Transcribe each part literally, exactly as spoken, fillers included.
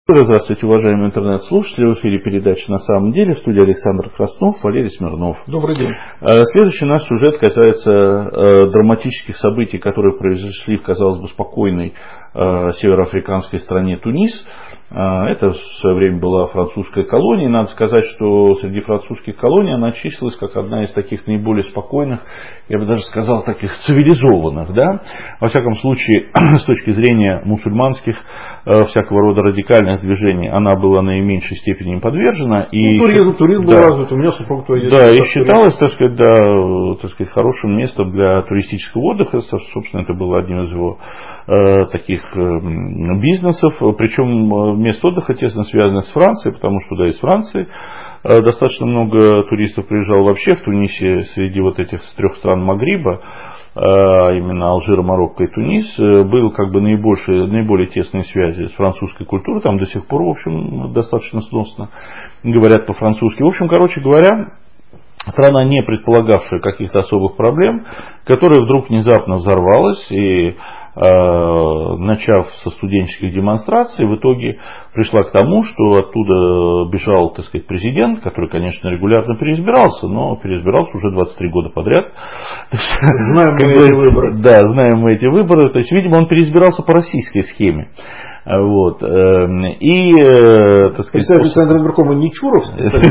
Здравствуйте, уважаемые интернет-слушатели. В эфире передача «На самом деле». В студии Александр Краснов, Валерий Смирнов. Добрый день. Следующий наш сюжет касается драматических событий, которые произошли в, казалось бы, спокойной североафриканской стране Тунис. Это в свое время была французская колония. Надо сказать, что среди французских колоний она числилась как одна из таких наиболее спокойных, я бы даже сказал, таких цивилизованных. Да? Во всяком случае, с точки зрения мусульманских всякого рода радикальных движений, она была наименьшей степени им подвержена. И, ну, туризм, туризм был да, развит, у меня супруг твой. Да, и считалось, так сказать, да, так сказать, хорошим местом для туристического отдыха. Собственно, это было одним из его э, таких э, бизнесов. Причем мест отдыха тесно связанных с Францией, потому что, да, из Франции э, достаточно много туристов приезжало вообще в Тунисе среди вот этих трех стран Магриба. Именно Алжир, Марокко и Тунис, был как бы наибольшие, наиболее тесные связи с французской культурой, там до сих пор, в общем, достаточно сносно говорят по-французски. В общем, короче говоря, страна, не предполагавшая каких-то особых проблем, которая вдруг внезапно взорвалась и, э, начав со студенческих демонстраций, в итоге пришла к тому, что оттуда бежал, так сказать, президент, который, конечно, регулярно переизбирался, но переизбирался уже двадцать три года подряд. Знаем мы эти выборы. Да, знаем мы эти выборы. То есть, видимо, он переизбирался по российской схеме. Вот. И, так сказать, представитель Центра избиркома Нечуров.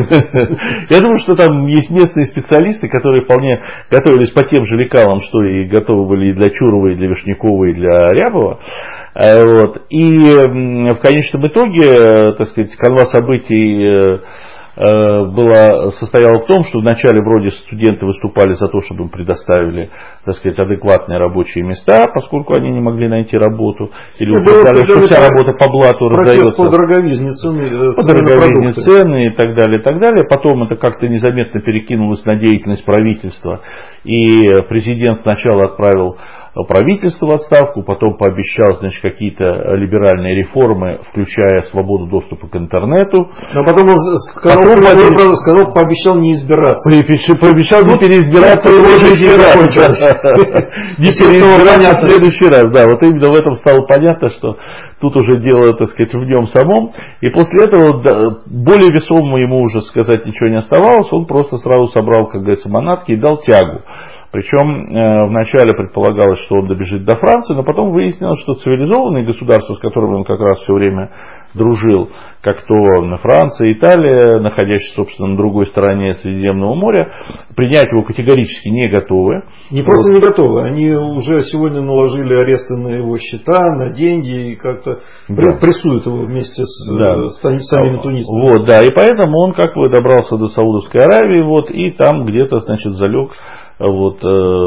Я думаю, что там есть местные специалисты, которые вполне готовились по тем же лекалам, что и готовы были и для Чурова, и для Вишнякова, и для Рябова. Вот. И в конечном итоге, так сказать, канва событий была, состояла в том, что вначале вроде студенты выступали за то, чтобы им предоставили, так сказать, адекватные рабочие места, поскольку они не могли найти работу, или утверждали, что вся работа по блату раздается. По дороговизне цены, по дороговизне цены и так далее, и так далее. Потом это как-то незаметно перекинулось на деятельность правительства, и президент сначала отправил правительство в отставку, потом пообещал, значит, какие-то либеральные реформы, включая свободу доступа к интернету. Но потом он сказал, потом потом, сказал, пообещал не избираться. Пообещал не переизбираться в следующий раз. Не переизбираться в следующий раз. Да, вот именно в этом стало понятно, что тут уже дело, так сказать, в нем самом. И после этого, да, более весомому ему уже сказать ничего не оставалось. Он просто сразу собрал, как говорится, манатки и дал тягу. Причем э, вначале предполагалось, что он добежит до Франции, но потом выяснилось, что цивилизованные государства, с которыми он как раз все время дружил, как то Франция, Италия, находящиеся, собственно, на другой стороне Средиземного моря, принять его категорически не готовы. Не просто вот. Не готовы, они уже сегодня наложили аресты на его счета, на деньги и как-то да. прессуют его вместе с, да. с самими тунисцами. Вот, да, и поэтому он как бы добрался до Саудовской Аравии, вот, и там где-то, значит, залег вот,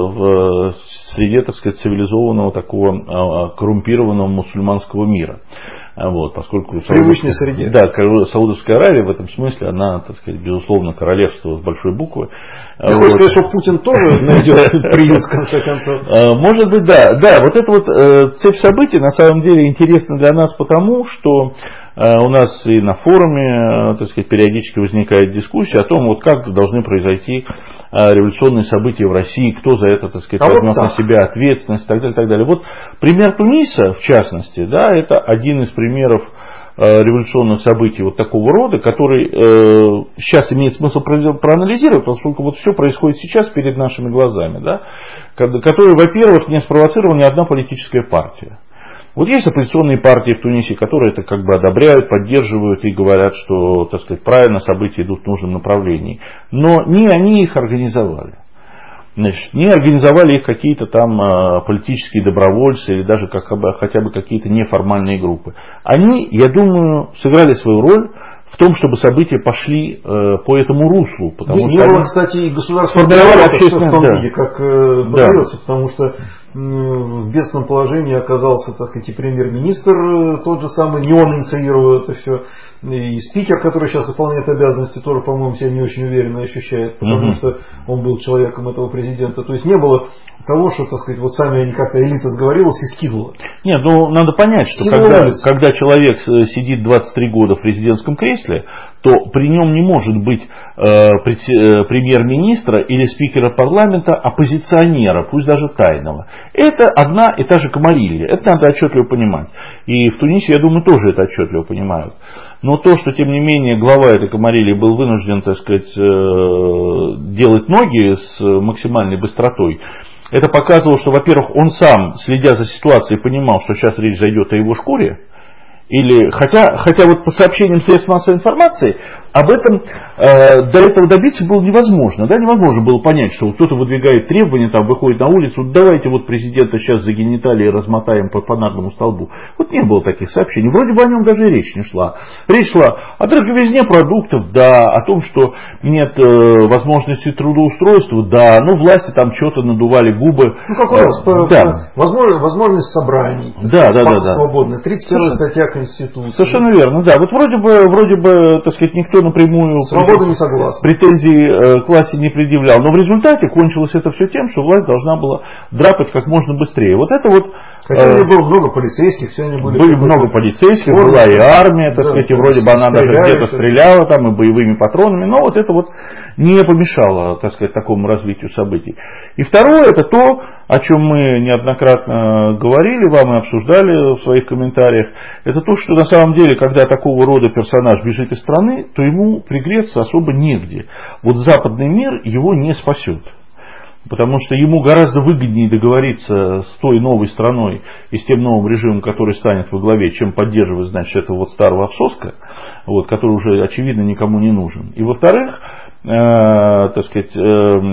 в среде, так сказать, цивилизованного такого коррумпированного мусульманского мира. Вот, поскольку в привычной среде. Да, Саудовская Аравия в этом смысле, она, так сказать, безусловно, королевство с большой буквы. Ты вот. Хочешь сказать, что Путин тоже найдет приют, в конце концов? Может быть, да. Да, вот эта вот цепь событий на самом деле интересна для нас потому, что у нас и на форуме, так сказать, периодически возникает дискуссия о том, вот как должны произойти революционные события в России, кто за это, так сказать, а возьмет вот на себя ответственность и так далее, и так далее. Вот пример Туниса, в частности, да, это один из примеров революционных событий вот такого рода, который э, сейчас имеет смысл проанализировать, поскольку вот все происходит сейчас перед нашими глазами, да, который, во-первых, не спровоцировала ни одна политическая партия. Вот есть оппозиционные партии в Тунисе, которые это как бы одобряют, поддерживают и говорят, что, так сказать, правильно события идут в нужном направлении. Но не они их организовали. Значит, не организовали их какие-то там а, политические добровольцы или даже как бы, хотя бы какие-то неформальные группы. Они, я думаю, сыграли свою роль в том, чтобы события пошли э, по этому руслу. Потому не, что не было, они кстати, и государственного переворота в том да. виде, как э, подается, да. потому что э, в бедственном положении оказался, так сказать, и премьер-министр э, тот же самый, не он инициировал это все, и спикер, который сейчас выполняет обязанности, тоже, по-моему, себя не очень уверенно ощущает, потому угу. что он был человеком этого президента. То есть не было того, что, так сказать, вот сами они как-то элита сговорилась и скинула. Нет, ну надо понять, что когда, когда человек сидит двадцать три года в президентском кресле, то при нем не может быть премьер-министра или спикера парламента оппозиционера, пусть даже тайного. Это одна и та же камарилья. Это надо отчетливо понимать. И в Тунисе, я думаю, тоже это отчетливо понимают. Но то, что, тем не менее, глава этой камарильи был вынужден, так сказать, делать ноги с максимальной быстротой, это показывало, что, во-первых, он сам, следя за ситуацией, понимал, что сейчас речь зайдет о его шкуре. Или, хотя, хотя вот по сообщениям средств массовой информации, об этом э, до этого добиться было невозможно. Да, невозможно было понять, что вот кто-то выдвигает требования, там, выходит на улицу, давайте вот президента сейчас за гениталии размотаем по фонарному столбу. Вот не было таких сообщений. Вроде бы о нем даже речь не шла. Речь шла о дороговизне продуктов, да, о том, что нет э, возможности трудоустройства, да, ну власти там что-то надували губы. Ну как у нас, по, да. по, возможность, возможность собраний. Да, да, да, да. Свободная. тридцать первая статья Конституции. Совершенно верно, да. Вот вроде бы, вроде бы, так сказать, никто напрямую Свобода не согласна. Претензий к власти не предъявлял. Но в результате кончилось это все тем, что власть должна была драпать как можно быстрее. Вот это вот... Хотя э, было много полицейских, все они были... Были много полицейских, формы, была и армия, так да, сказать, и вроде бы она даже где-то стреляла там и боевыми патронами, но вот это вот не помешало, так сказать, такому развитию событий. И второе, это то, о чем мы неоднократно говорили вам и обсуждали в своих комментариях, это то, что на самом деле, когда такого рода персонаж бежит из страны, то ему пригреться особо негде. Вот западный мир его не спасет. Потому что ему гораздо выгоднее договориться с той новой страной и с тем новым режимом, который станет во главе, чем поддерживать, значит, этого вот старого отсоска, вот, который уже, очевидно, никому не нужен. И во-вторых, э, так сказать, э,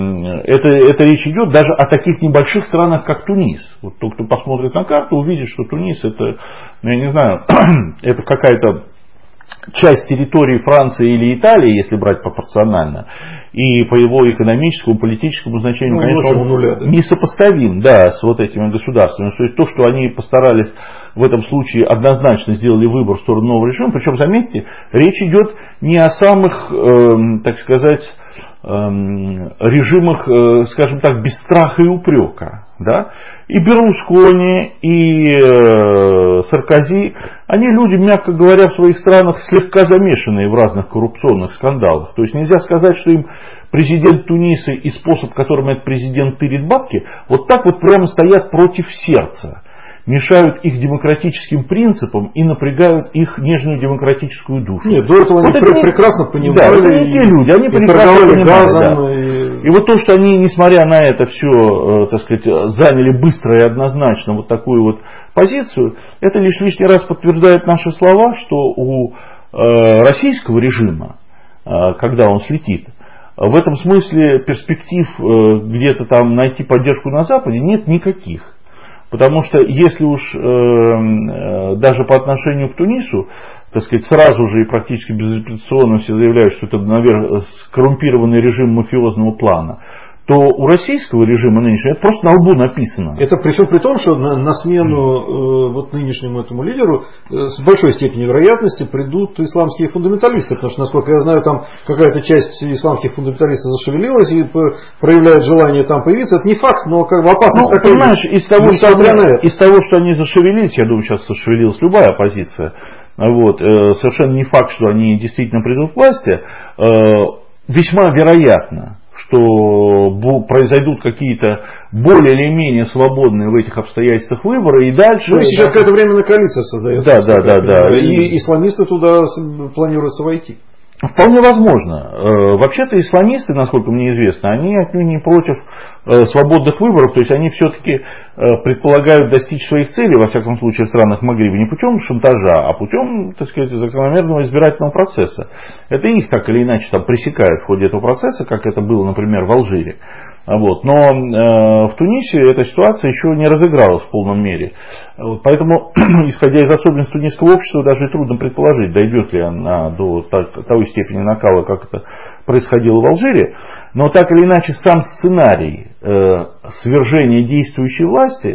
это, это речь идет даже о таких небольших странах, как Тунис. Вот тот, кто посмотрит на карту, увидит, что Тунис это, ну, я не знаю, это какая-то часть территории Франции или Италии, если брать пропорционально, и по его экономическому, политическому значению, ну, конечно, он нуля, да. несопоставим, да, с вот этими государствами. То есть то, что они постарались в этом случае однозначно сделали выбор в сторону нового режима, причем, заметьте, речь идет не о самых, э, так сказать, э, режимах, э, скажем так, без страха и упрека. Да? И Берлускони, и э, Саркози, они люди, мягко говоря, в своих странах слегка замешанные в разных коррупционных скандалах. То есть нельзя сказать, что им президент Туниса и способ, которым этот президент тырит бабки, вот так вот прямо стоят против сердца. Мешают их демократическим принципам и напрягают их нежную демократическую душу. Нет, до этого вот они пр- прекрасно понимали. Да, это не те люди, они прекрасно понимали. Газом, да. и... и вот то, что они, несмотря на это все, так сказать, заняли быстро и однозначно вот такую вот позицию, это лишь лишний раз подтверждает наши слова, что у э, российского режима, э, когда он слетит, в этом смысле перспектив э, где-то там найти поддержку на Западе нет никаких. Потому что если уж э, э, даже по отношению к Тунису, так сказать, сразу же и практически безапелляционно все заявляют, что это, наверное, коррумпированный режим мафиозного плана, то у российского режима нынешнего это просто на лбу написано. Это причем при том, что на, на смену э, вот нынешнему этому лидеру э, с большой степенью вероятности придут исламские фундаменталисты, потому что, насколько я знаю, там какая-то часть исламских фундаменталистов зашевелилась и проявляет желание там появиться. Это не факт, но как бы опасность ну, такая. Понимаешь, из того, что они, из того, что они зашевелились, я думаю, сейчас зашевелилась любая оппозиция, вот, э, совершенно не факт, что они действительно придут к власти, э, весьма вероятно, что произойдут какие-то более или менее свободные в этих обстоятельствах выборы, и дальше... Ну, сейчас да, какая-то временная коалиция создается. Да, да, да, да. И, и исламисты туда планируется войти. Вполне возможно. Вообще-то исламисты, насколько мне известно, они отнюдь не против свободных выборов, то есть они все-таки предполагают достичь своих целей, во всяком случае, в странах Магриба, не путем шантажа, а путем, так сказать, закономерного избирательного процесса. Это их так или иначе там пресекают в ходе этого процесса, как это было, например, в Алжире. Вот. Но э, в Тунисе эта ситуация еще не разыгралась в полном мере. Вот. Поэтому, исходя из особенностей тунисского общества, даже трудно предположить, дойдет ли она до той степени накала, как это происходило в Алжире. Но так или иначе, сам сценарий э, свержения действующей власти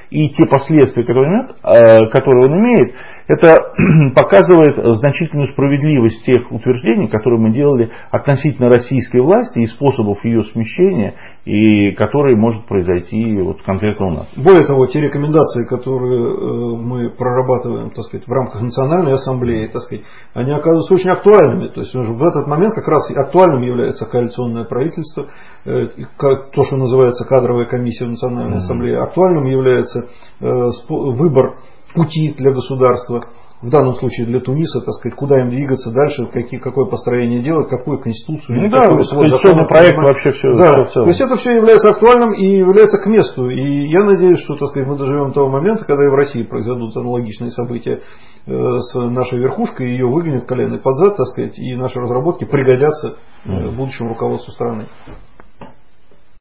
и те последствия, которые, которые он имеет, это показывает значительную справедливость тех утверждений, которые мы делали относительно российской власти и способов ее смещения, и которые может произойти вот конкретно у нас. Более того, те рекомендации, которые мы прорабатываем, так сказать, в рамках Национальной ассамблеи, так сказать, они оказываются очень актуальными. То есть в этот момент как раз актуальным является коалиционное правительство, то, что называется кадровая комиссия в Национальной ассамблее. Актуальным является выбор пути для государства, в данном случае для Туниса, так сказать, куда им двигаться дальше, какие, какое построение делать, какую конституцию. Ну да, конституционный проект вообще все. Да, все то есть это все является актуальным и является к месту. И я надеюсь, что, так сказать, мы доживем до того момента, когда и в России произойдут аналогичные события с нашей верхушкой, ее выгонят коленный под зад, так сказать, и наши разработки пригодятся будущему руководству страны.